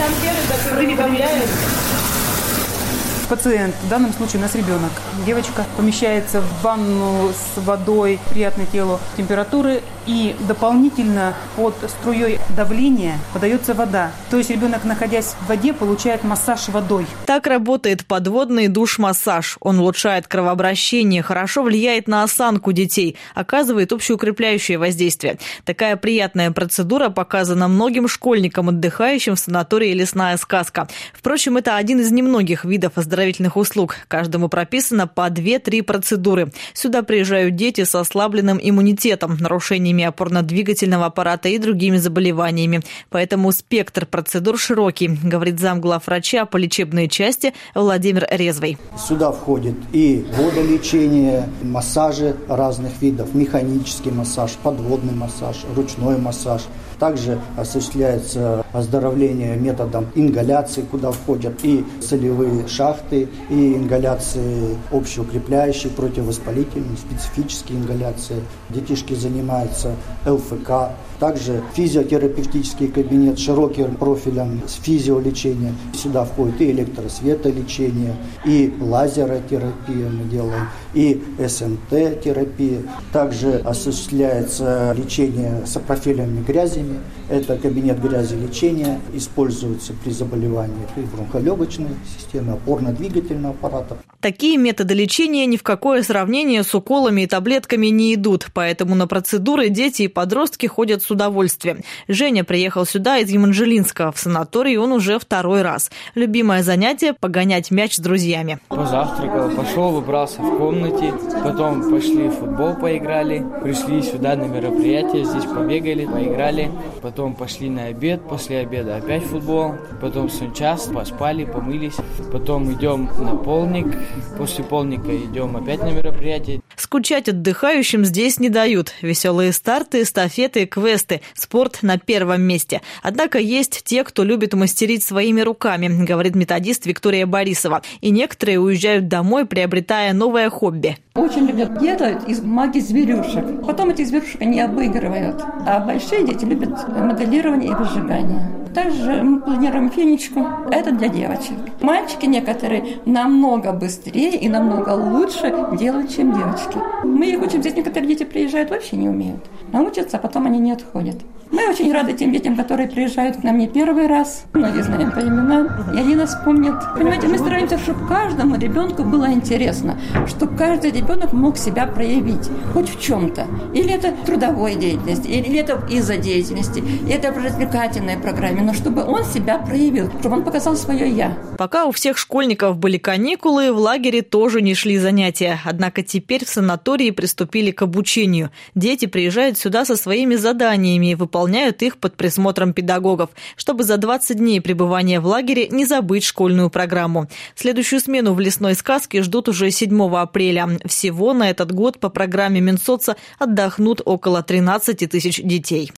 Пациент, в данном случае у нас ребенок, девочка, помещается в ванну с водой, приятной телу температуры, и дополнительно под струей давления подается вода. То есть ребенок, находясь в воде, получает массаж водой. Так работает подводный душ-массаж. Он улучшает кровообращение, хорошо влияет на осанку детей, оказывает общеукрепляющее воздействие. Такая приятная процедура показана многим школьникам, отдыхающим в санатории «Лесная сказка». Впрочем, это один из немногих видов оздоровительных услуг. Каждому прописано по 2-3 процедуры. Сюда приезжают дети с ослабленным иммунитетом, нарушениями опорно-двигательного аппарата и другими заболеваниями. Поэтому спектр процедур широкий, говорит замглавврача по лечебной части Владимир Резвый. Сюда входит и водолечение, массажи разных видов, механический массаж, подводный массаж, ручной массаж. Также осуществляется оздоровление методом ингаляции, куда входят и солевые шахты, и ингаляции общеукрепляющие, противовоспалительные, специфические ингаляции. Детишки занимаются ЛФК. Также физиотерапевтический кабинет с широким профилем с физиолечением. Сюда входит и электросветолечение, и лазеротерапия мы делаем, и СМТ-терапия. Также осуществляется лечение сапрофильными грязями. Это кабинет грязелечения, используется при заболевании бронхолегочной системы, опорно-двигательного аппарата. Такие методы лечения ни в какое сравнение с уколами и таблетками не идут, поэтому на процедуры дети и подростки ходят с удовольствием. Женя приехал сюда из Еманжелинска. В санатории он уже 2-й раз. Любимое занятие – погонять мяч с друзьями. Позавтракал, пошел, убрался в комнате, потом пошли в футбол поиграли, пришли сюда на мероприятие, здесь побегали, поиграли, потом пошли на обед, после обеда опять футбол, потом час, поспали, помылись, потом идем на полник, после полника идем опять на мероприятие. Скучать отдыхающим здесь не дают. Веселые старты, эстафеты, квесты, спорт на первом месте. Однако есть те, кто любит мастерить своими руками, говорит методист Виктория Борисова. И некоторые уезжают домой, приобретая новое хобби. Очень любят делать из бумаги зверюшек. Потом этих зверюшек они обыгрывают. А большие дети любят моделирование и выжигание. Также мы планируем финичку. Это для девочек. Мальчики некоторые намного быстрее и намного лучше делают, чем девочки. Мы их учим. Здесь некоторые дети приезжают, вообще не умеют. Научатся, а потом они не отходят. Мы очень рады тем детям, которые приезжают к нам не первый раз. Многие знаем по именам, и они нас помнят. Понимаете, мы стараемся, чтобы каждому ребенку было интересно, чтобы каждый ребенок мог себя проявить хоть в чем-то. Или это трудовой деятельности, или это из-за деятельности, или это в развлекательной программе, но чтобы он себя проявил, чтобы он показал свое «я». Пока у всех школьников были каникулы, в лагере тоже не шли занятия. Однако теперь в санатории приступили к обучению. Дети приезжают сюда со своими заданиями и выполняют их под присмотром педагогов, чтобы за 20 дней пребывания в лагере не забыть школьную программу. Следующую смену в «Лесной сказке» ждут уже 7 апреля. Всего на этот год по программе Минсоца отдохнут около 13 тысяч детей.